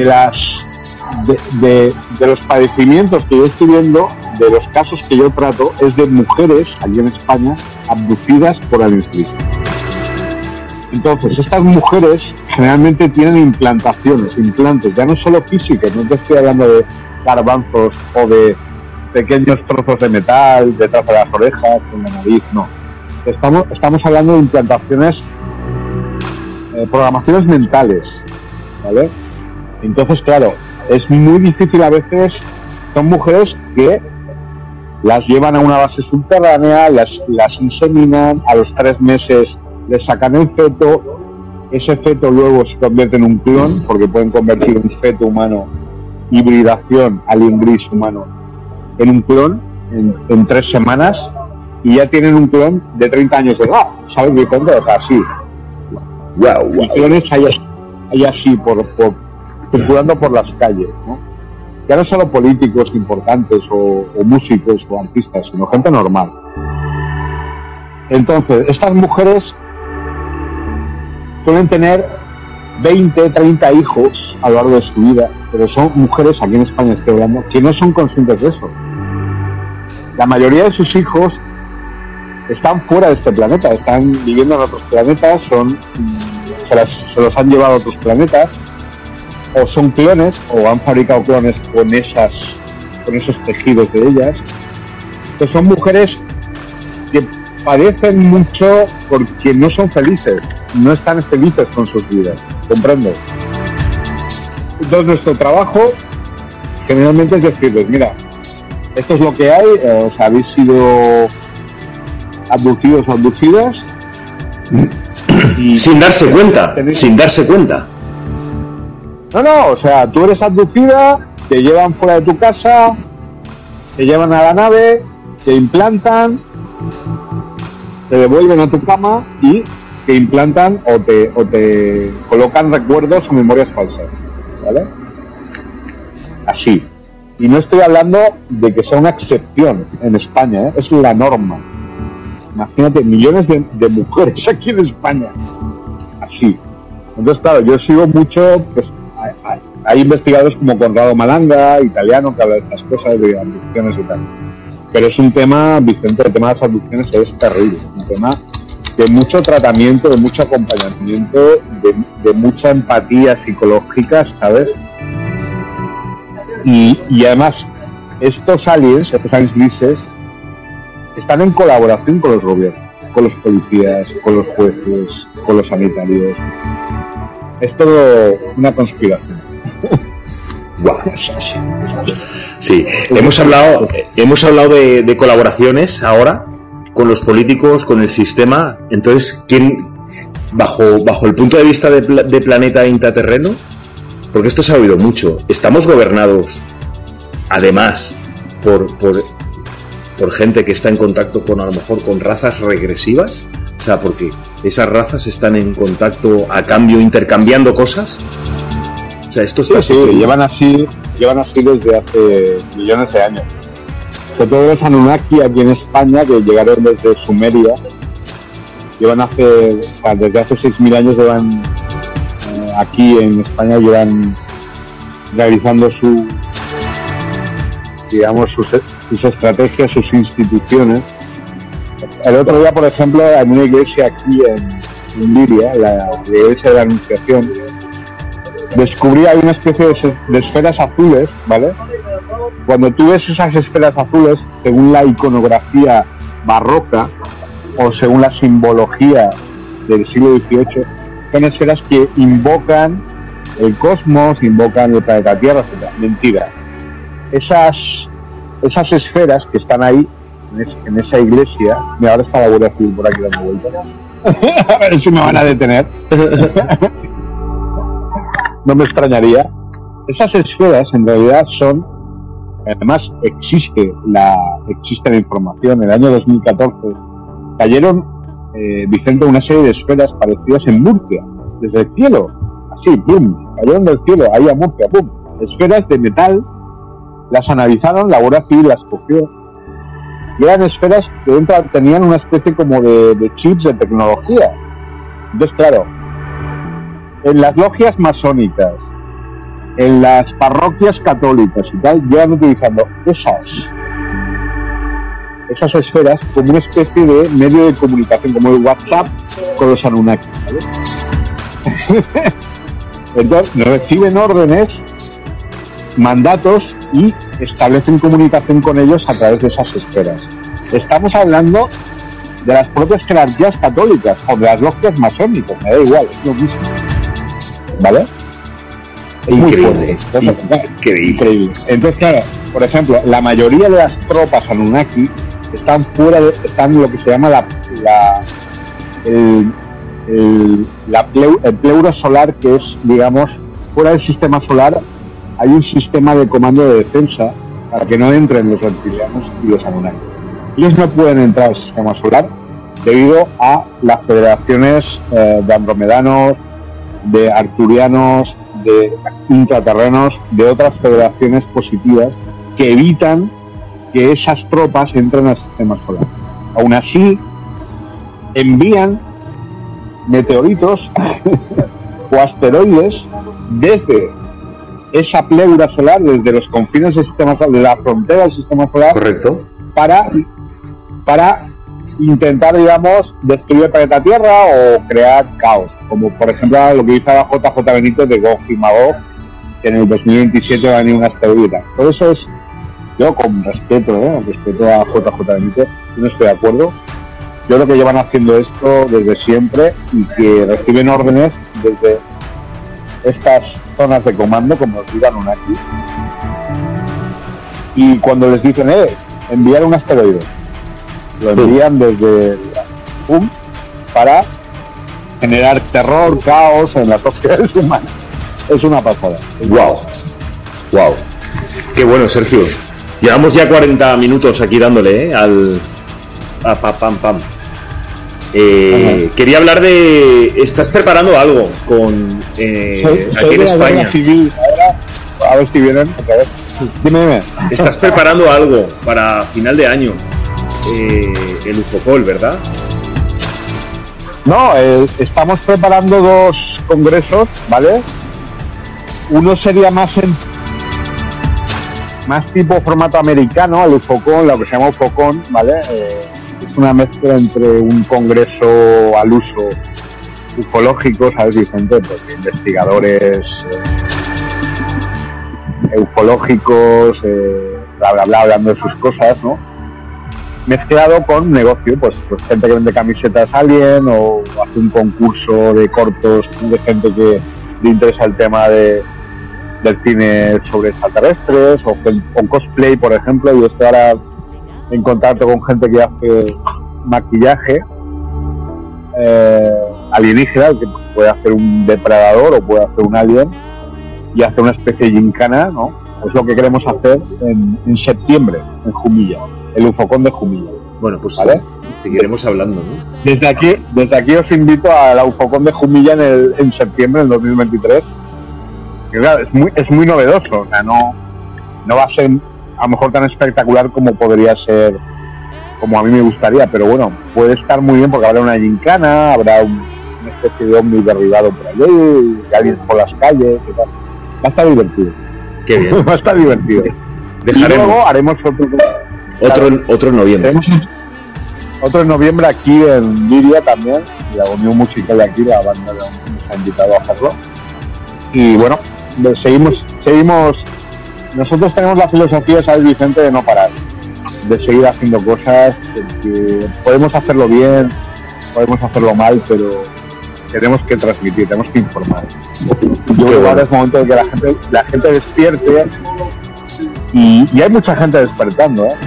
de los padecimientos que yo estoy viendo, de los casos que yo trato, es de mujeres, allí en España, abducidas por aliens grises. Entonces, estas mujeres generalmente tienen implantes, ya no solo físicos, no te estoy hablando de garbanzos o de pequeños trozos de metal detrás de las orejas, en la nariz, no. Estamos hablando de implantaciones, programaciones mentales, ¿vale? Entonces, claro, es muy difícil a veces, son mujeres que las llevan a una base subterránea, las inseminan, a los 3 meses les sacan el feto, ese feto luego se convierte en un clon, porque pueden convertir un feto humano, hibridación alien gris humano, en un clon en 3 semanas, y ya tienen un clon de 30 años de edad, ¿sabes? De cuánto? O sea, así. Wow. Y clones hay así circulando por las calles, ¿no? Ya no solo políticos importantes o músicos o artistas, sino gente normal. Entonces, estas mujeres suelen tener 20, 30 hijos a lo largo de su vida, pero son mujeres, aquí en España estoy hablando, que no son conscientes de eso. La mayoría de sus hijos están fuera de este planeta, están viviendo en otros planetas, se los han llevado a otros planetas, o son clones, o han fabricado clones con esos tejidos de ellas. Que son mujeres que padecen mucho porque no son felices, no están felices con sus vidas, ¿comprendo? Entonces nuestro trabajo generalmente es decirles, mira, esto es lo que hay, o sea, habéis sido abducidos o abducidas y sin darse cuenta. No, o sea, tú eres abducida, te llevan fuera de tu casa, te llevan a la nave, te implantan, te devuelven a tu cama y te implantan o te colocan recuerdos o memorias falsas, ¿vale? Así. Y no estoy hablando de que sea una excepción en España, ¿eh? Es la norma. Imagínate, millones de mujeres aquí en España. Así. Entonces, claro, yo sigo mucho, pues, hay investigadores como Conrado Malanga, italiano, que habla de estas cosas, de abducciones y tal. Pero es un tema, Vicente, el tema de las abducciones es terrible. Un tema de mucho tratamiento, de mucho acompañamiento, de mucha empatía psicológica, ¿sabes? Y además, estos aliens grises, están en colaboración con los gobiernos, con los policías, con los jueces, con los sanitarios. Es todo una conspiración. Wow. Sí, hemos hablado de colaboraciones ahora con los políticos, con el sistema. Entonces, ¿quién, bajo el punto de vista de planeta intraterreno? Porque esto se ha oído mucho. ¿Estamos gobernados, además, por gente que está en contacto con, a lo mejor, con razas regresivas? O sea, porque esas razas están en contacto a cambio, intercambiando cosas. O sea, esto está sucediendo. Sí, llevan así desde hace millones de años. Sobre todo los Anunnaki aquí en España, que llegaron desde Sumeria, desde hace 6.000 años llevan aquí en España, llevan realizando sus estrategias, sus instituciones. El otro día, por ejemplo, en una iglesia aquí en Liria, la iglesia de la Anunciación, descubrí hay una especie de esferas azules, ¿vale? Cuando tú ves esas esferas azules, según la iconografía barroca o según la simbología del siglo XVIII, son esferas que invocan el cosmos, invocan el planeta Tierra, etc. Mentira. Esas esferas que están ahí, en esa iglesia, mira, ahora está la Guardia Civil por aquí dando vueltas. A ver si me van a detener. No me extrañaría. Esas esferas en realidad son, además existe la información. En el año 2014 cayeron, Vicente, una serie de esferas parecidas en Murcia, desde el cielo, así, ¡pum!, cayeron del cielo, ahí a Murcia, ¡pum!, esferas de metal. Las analizaron, la Guardia Civil las cogió y eran esferas que dentro tenían una especie como de chips de tecnología. Entonces, claro, en las logias masónicas, en las parroquias católicas y tal, llevan utilizando esas esferas como una especie de medio de comunicación, como el WhatsApp con los Anunnaki, ¿vale? Entonces reciben órdenes, mandatos y establecen comunicación con ellos a través de esas esferas. Estamos hablando de las propias jerarquías católicas o de las logias masónicas, me da igual, es lo mismo, ¿vale? Es increíble. Increíble. Entonces, claro, por ejemplo, la mayoría de las tropas Anunnaki están están lo que se llama el pleuro solar, que es, digamos, fuera del sistema solar hay un sistema de comando de defensa para que no entren los reptilianos y los Anunnaki. Ellos no pueden entrar al sistema solar debido a las federaciones de andromedanos, de arturianos, de intraterrenos, de otras federaciones positivas que evitan que esas tropas entren al sistema solar. Aún así, envían meteoritos o asteroides desde esa pleura solar, desde los confines del sistema solar, de la frontera del sistema solar, correcto, para intentar, digamos, destruir el planeta Tierra o crear caos, como por ejemplo lo que dice la JJ Benítez de Gog y Magog, que en el 2027 va a venir una asteroide. Todo eso es, yo con respeto a JJ Benítez, yo no estoy de acuerdo. Yo creo que llevan haciendo esto desde siempre y que reciben órdenes desde estas zonas de comando, como nos digan aquí, y cuando les dicen enviar un asteroide, lo envían desde para generar terror, caos en las sociedades humanas. Es una pasada. Wow. Qué bueno, Sergio. Llevamos ya 40 minutos aquí dándole a pam. Quería hablar de... ¿Estás preparando algo con aquí en España? A ver si vienen otra vez. Dime. ¿Estás preparando algo para final de año? El UFOCOL, ¿verdad? No, estamos preparando 2 congresos, ¿vale? Uno sería más tipo formato americano, el UFOCON, lo que se llama UFOCON, ¿vale? Es una mezcla entre un congreso al uso ufológico, ¿sabes, Vicente? Pues de investigadores ufológicos, bla, hablando de sus cosas, ¿no? Mezclado con negocio, pues gente que vende camisetas Alien o hace un concurso de cortos de gente que le interesa el tema del cine sobre extraterrestres o cosplay, por ejemplo. Yo estoy ahora en contacto con gente que hace maquillaje alienígena, que puede hacer un depredador o puede hacer un alien y hacer una especie de gincana, ¿no? Es lo que queremos hacer en septiembre, en Jumilla, el UFOCON de Jumilla. Bueno, pues ¿vale? Seguiremos hablando, ¿no? Desde aquí os invito a la UFOCON de Jumilla en septiembre del 2023. Que claro, es muy novedoso, o sea, no va a ser a lo mejor tan espectacular como podría ser, como a mí me gustaría, pero bueno, puede estar muy bien porque habrá una gincana, habrá una especie de ovni derribado por allí, alguien por las calles y tal. Va a estar divertido. Qué bien. Va a estar divertido. Dejaremos. Y luego haremos otro en noviembre. Haremos otro en noviembre aquí en Liria también, la unión musical de aquí, la banda nos ha invitado a hacerlo. Y bueno, seguimos. Nosotros tenemos la filosofía, ¿sabes, Vicente?, de no parar, de seguir haciendo cosas, que podemos hacerlo bien, podemos hacerlo mal, pero tenemos que transmitir, tenemos que informar. Yo creo que ahora es momento de que la gente despierte y hay mucha gente despertando, ¿eh?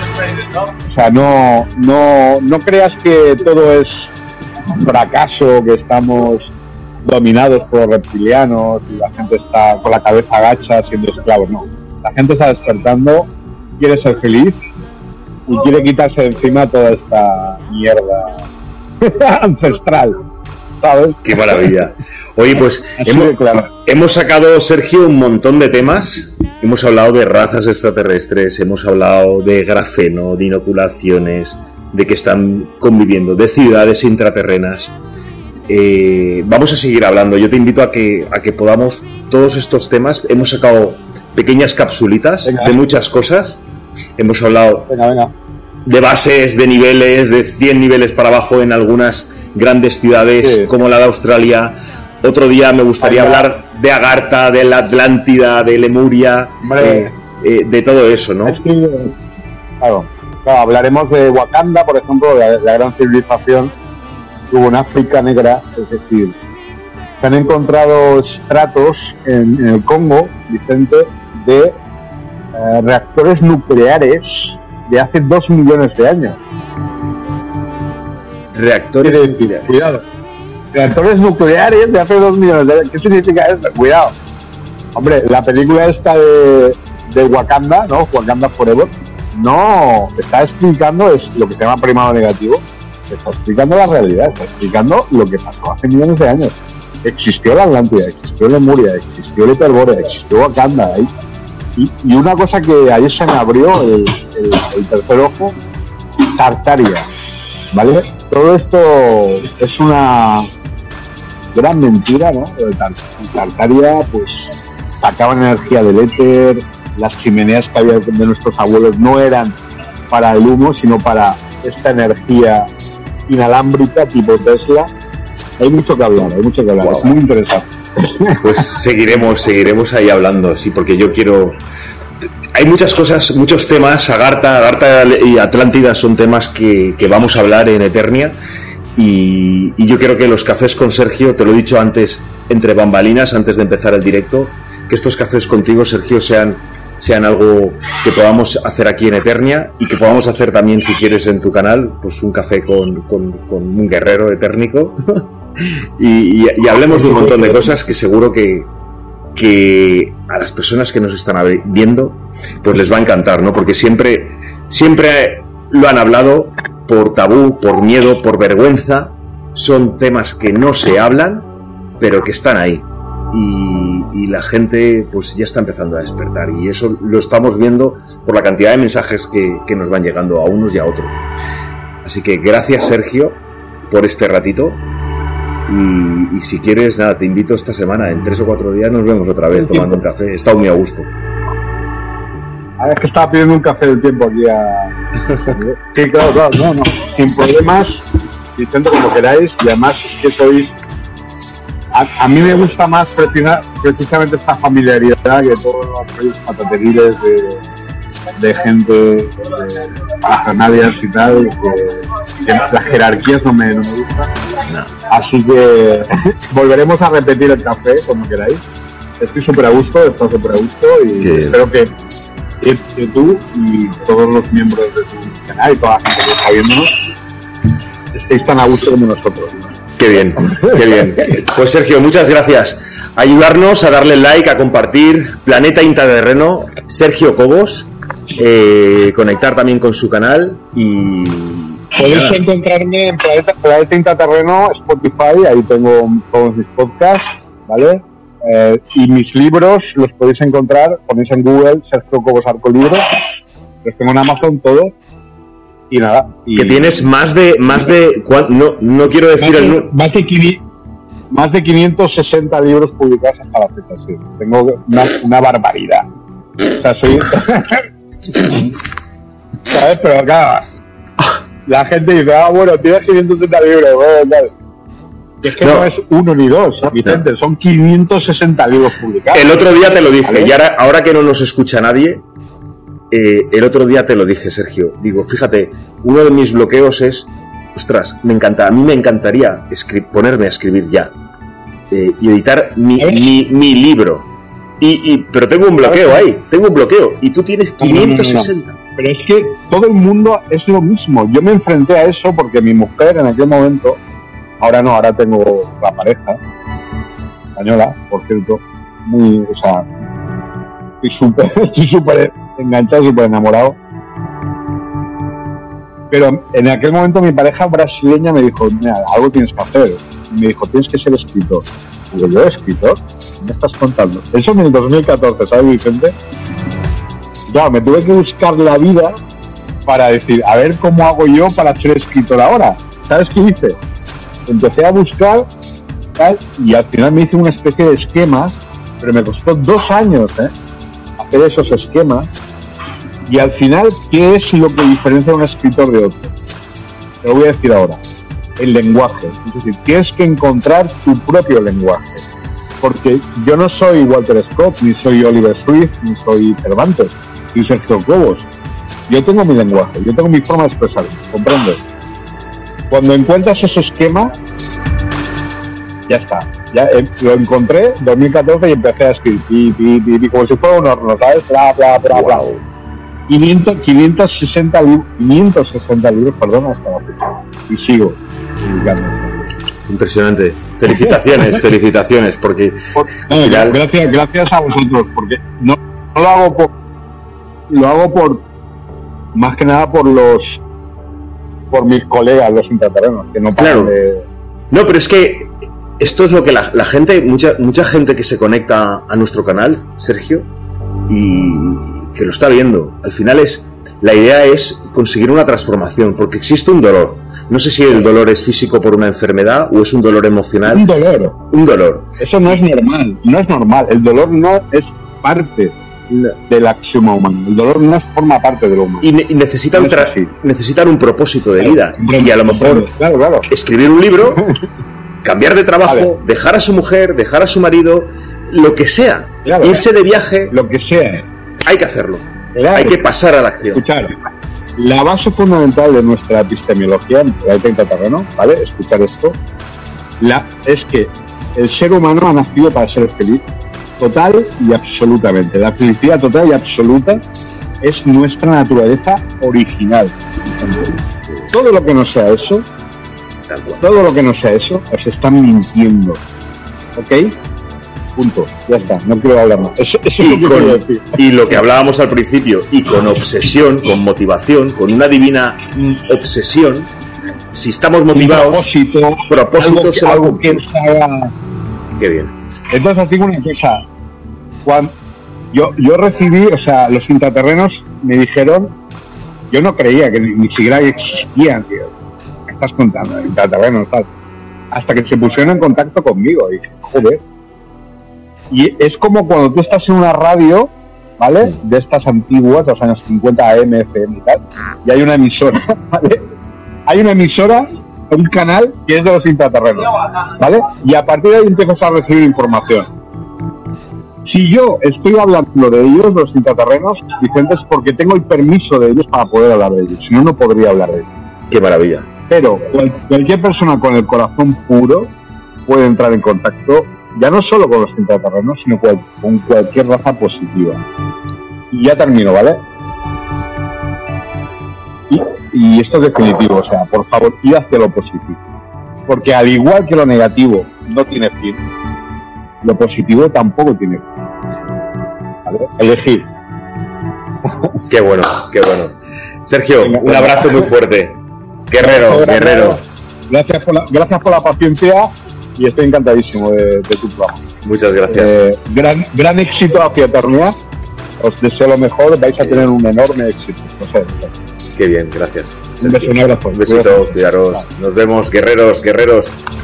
O sea, no creas que todo es fracaso, que estamos dominados por reptilianos y la gente está con la cabeza agacha siendo esclavos. No, la gente está despertando, quiere ser feliz y quiere quitarse de encima toda esta mierda ancestral, ¿sabes? Qué maravilla. Oye, pues hemos sacado, Sergio, un montón de temas. Hemos hablado de razas extraterrestres, hemos hablado de grafeno, de inoculaciones, de que están conviviendo, de ciudades intraterrenas. Vamos a seguir hablando. Yo te invito a que podamos todos estos temas. Hemos sacado pequeñas capsulitas de muchas cosas. Hemos hablado de bases, de niveles, de 100 niveles para abajo en algunas grandes ciudades como la de Australia. Otro día me gustaría hablar de Agartha, de la Atlántida, de Lemuria, de todo eso, ¿no? Es que, claro, hablaremos de Wakanda, por ejemplo, de la gran civilización que hubo en África Negra. Es decir, se han encontrado estratos en el Congo, Vicente, de reactores nucleares de hace 2 millones de años. Reactores nucleares. Cuidado. Reactores nucleares de hace 2 millones de años. ¿Qué significa eso? Cuidado. Hombre, la película esta de Wakanda, ¿no? Wakanda Forever, no está explicando es lo que se llama primado negativo. Está explicando la realidad, está explicando lo que pasó hace millones de años. existió la Atlántida, existió Lemuria, existió el Hiperbórea, existió Wakanda. Y una cosa que ayer se me abrió el tercer ojo, Tartaria, ¿vale? Todo esto es una gran mentira, ¿no? Tartaria, pues, sacaban energía del éter, las chimeneas que había de nuestros abuelos no eran para el humo, sino para esta energía inalámbrica tipo Tesla. Hay mucho que hablar, wow. Es muy interesante. Pues seguiremos ahí hablando, sí, porque yo quiero... Hay muchas cosas, muchos temas. Agartha y Atlántida son temas que vamos a hablar en Eternia, y yo quiero que los cafés con Sergio, te lo he dicho antes, entre bambalinas, antes de empezar el directo, que estos cafés contigo, Sergio, sean algo que podamos hacer aquí en Eternia, y que podamos hacer también, si quieres, en tu canal, pues un café con un guerrero etérnico. y hablemos de un montón de cosas que seguro que a las personas que nos están viendo pues les va a encantar, ¿no? Porque siempre lo han hablado por tabú, por miedo, por vergüenza. Son temas que no se hablan, pero que están ahí, y la gente pues ya está empezando a despertar, y eso lo estamos viendo por la cantidad de mensajes que nos van llegando a unos y a otros. Así que gracias, Sergio, por este ratito. Y si quieres, nada, te invito esta semana, en 3 o 4 días nos vemos otra vez tomando un café. He estado muy a gusto. Es que estaba pidiendo un café del tiempo aquí Sí, claro, no, sin problemas, Vicente, como queráis, y además es que sois... A mí me gusta más precisamente esta familiaridad que todos los patateriles de gente, de parafernalias y tal, que las jerarquías no me gustan. No. Así que volveremos a repetir el café cuando queráis. Estoy súper a gusto, y espero que tú y todos los miembros de tu canal y toda la gente que está viéndonos estéis tan a gusto como nosotros. Qué bien. Pues Sergio, muchas gracias. Ayudarnos a darle like, a compartir Planeta Intraterreno, Sergio Cobos, conectar también con su canal y... Podéis encontrarme en Planeta Intraterreno, Spotify, ahí tengo todos mis podcasts, ¿vale? Y mis libros los podéis encontrar, ponéis en Google Sergio Cobos Arco Libros, los tengo en Amazon todos. Y nada. Que tienes más de no quiero decir más de 560 libros publicados hasta la fecha, sí. Tengo una barbaridad. O sea, soy... ¿Sabes? Pero acá la gente dice, bueno, tienes 560 libros, bueno, tal. Es que no es uno ni dos, Vicente, son 560 libros publicados. El otro día te lo dije, ¿vale? Y ahora que no nos escucha nadie, el otro día te lo dije, Sergio. Digo, fíjate, uno de mis bloqueos es, ostras, a mí me encantaría ponerme a escribir ya y editar mi libro. Pero tengo un bloqueo ahí, y tú tienes 560. No. Pero es que todo el mundo es lo mismo. Yo me enfrenté a eso porque mi mujer en aquel momento, ahora tengo la pareja española, por cierto, estoy súper enganchado, súper enamorado. Pero en aquel momento mi pareja brasileña me dijo, mira, algo tienes que hacer. Y me dijo, tienes que ser escritor. Digo, ¿yo escritor? ¿Qué me estás contando? Eso en el 2014, ¿sabes, Vicente? Claro, me tuve que buscar la vida para decir, a ver cómo hago yo para ser escritor ahora. ¿Sabes qué hice? Empecé a buscar, tal, y al final me hice una especie de esquemas, pero me costó 2 años hacer esos esquemas. Y al final, ¿qué es lo que diferencia a un escritor de otro? Te lo voy a decir ahora. El lenguaje. Es decir, tienes que encontrar tu propio lenguaje. Porque yo no soy Walter Scott, ni soy Oliver Swift, ni soy Cervantes, ni Sergio Cobos. Yo tengo mi lenguaje, yo tengo mi forma de expresarme, ¿comprendes? Cuando encuentras ese esquema, ya está. Ya lo encontré en 2014 y empecé a escribir, como si fuera un horno, ¿sabes? Bla, bla, bla, bla. 560 libros, perdón, hasta la fecha. Y sigo publicando. Impresionante. Felicitaciones, porque al final... gracias a vosotros, porque no lo hago por más que nada por mis colegas, los intraterrenos, que no paran de... No, pero es que Esto es lo que la gente, mucha gente que se conecta a nuestro canal, Sergio, y que lo está viendo, al final la idea es conseguir una transformación, porque existe un dolor. No sé si el dolor es físico por una enfermedad o es un dolor emocional. Un dolor. Eso no es normal. El dolor no es parte del axioma humano. El dolor no forma parte de lo humano. Y necesitan un propósito de vida. Y a lo mejor escribir un libro, cambiar de trabajo, dejar a su mujer, dejar a su marido, lo que sea, irse de viaje, lo que sea. Hay que hacerlo. Hay que pasar a la acción. Escuchar. La base fundamental de nuestra epistemología en Planeta Intraterreno, ¿vale? Escuchar esto. Es que el ser humano ha nacido para ser feliz, total y absolutamente. La felicidad total y absoluta es nuestra naturaleza original. Todo lo que no sea eso, os están mintiendo. ¿Ok? Punto, ya está, no quiero hablar más. Eso y lo que hablábamos al principio, y con obsesión, con motivación, con una divina obsesión, si estamos motivados, propósitos algo que haga. Qué bien. Entonces os digo una cosa, cuando yo recibí, o sea, los intraterrenos me dijeron, yo no creía que ni siquiera existían, tío. ¿Qué estás contando? Intraterrenos, tal. Hasta que se pusieron en contacto conmigo y dije, joder. Y es como cuando tú estás en una radio, ¿vale? De estas antiguas, de los años 50, AM, FM y tal, y hay una emisora, ¿vale? Hay una emisora, un canal que es de los intraterrenos, ¿vale? Y a partir de ahí empiezas a recibir información. Si yo estoy hablando de ellos, los intraterrenos, Vicente, es porque tengo el permiso de ellos para poder hablar de ellos, si no, no podría hablar de ellos. ¡Qué maravilla! Pero cualquier persona con el corazón puro puede entrar en contacto ya no solo con los intraterrenos, sino con cualquier raza positiva. Y ya termino, ¿vale? Y esto es definitivo, o sea, por favor, id hacia lo positivo. Porque al igual que lo negativo no tiene fin, lo positivo tampoco tiene fin. ¿Vale? Elegir. Qué bueno, qué bueno. Sergio, un abrazo muy fuerte. Guerrero. Gracias por la paciencia. Y estoy encantadísimo de tu programa. Muchas gracias. Gran éxito hacia Eternidad. Os deseo lo mejor. Vais a tener un enorme éxito. No sé. Qué bien, gracias. Un beso, un abrazo. Un besito, cuidaros. Nos vemos, guerreros.